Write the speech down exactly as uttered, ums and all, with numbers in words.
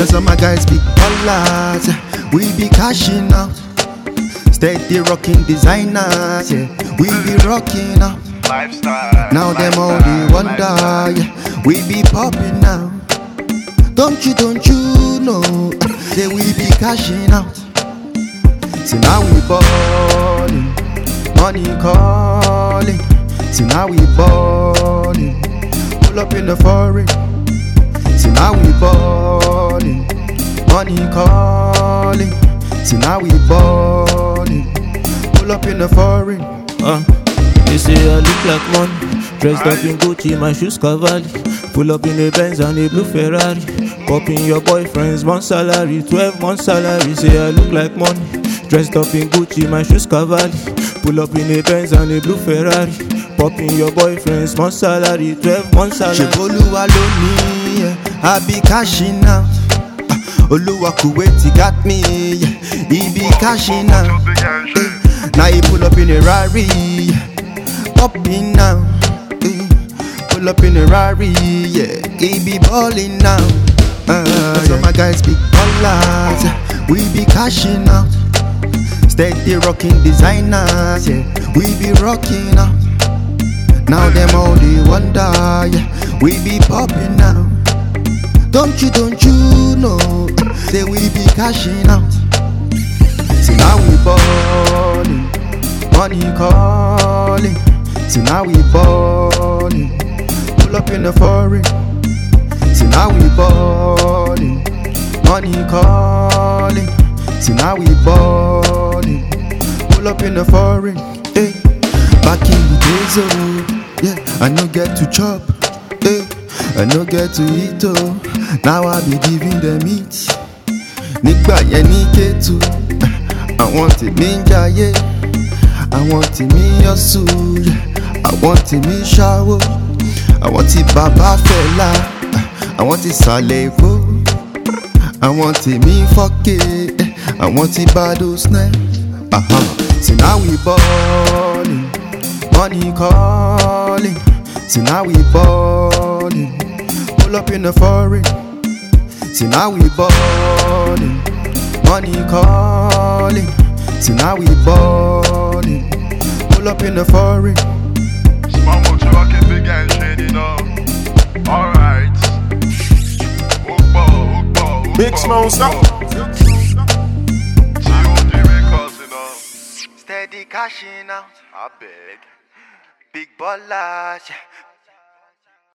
Cause all my guys be ballers, yeah. We be cashing out. Steady rocking designers, yeah. We be rocking out. Lifestyle. Now them all they wonder, yeah. We be popping now. Don't you, don't you know? Say we be cashing out. See now we ballin', money calling. See now we ballin', pull up in the foreign. See now we ballin', money calling. See now we ballin', pull up in the foreign. Uh, they say I look like money, dressed up in Gucci, my shoes Cavalli. Pull up in a Benz and a blue Ferrari. Copying your boyfriend's month salary, twelve months salary. Say I look like money, dressed up in Gucci, my shoes Cavalli. Pull up in a Benz and a blue Ferrari. Popping your boyfriend's month salary, twelve months salary. Sheboluwa loni, yeah. I be cashing out. uh, Oluwa Kuwaiti got me, yeah. He be cashing out. uh, Now he pull up in a Rari, yeah. Popping now. uh, Pull up in a Rari, yeah. He be balling now. uh, yeah. All my guys be ballers, yeah. We be cashing out. Steady rocking designers, yeah. We be rocking out. Now them all they wonder, yeah. We be popping now. Don't you, don't you know? Say we be cashing out. See now we ballin', money calling. See now we ballin', pull up in the foreign. See now we ballin', money calling. See now we ballin', pull up in the foreign. Hey. Back in the days, oh, yeah, I no get to chop, eh, I no get to eat, oh. Now I be giving them eat. Nigga, yeah, nike too. I want it ninja, yeah. I want it me yasu, yeah. I want it me shower. I want it baba fella. I want it salevo. I want it me fuck it. I want it bado snap. Uh-huh. See now we ballin', money calling. See now we ballin', pull up in the foreign. See now we ballin', money calling. See now we ballin', pull up in the foreign. Small motor rocking big and shady now. Alright. Ukbo, Ukbo, Ukbo. Big Smoke Sound. Steady cashing out. I beg. Big ballers, yeah.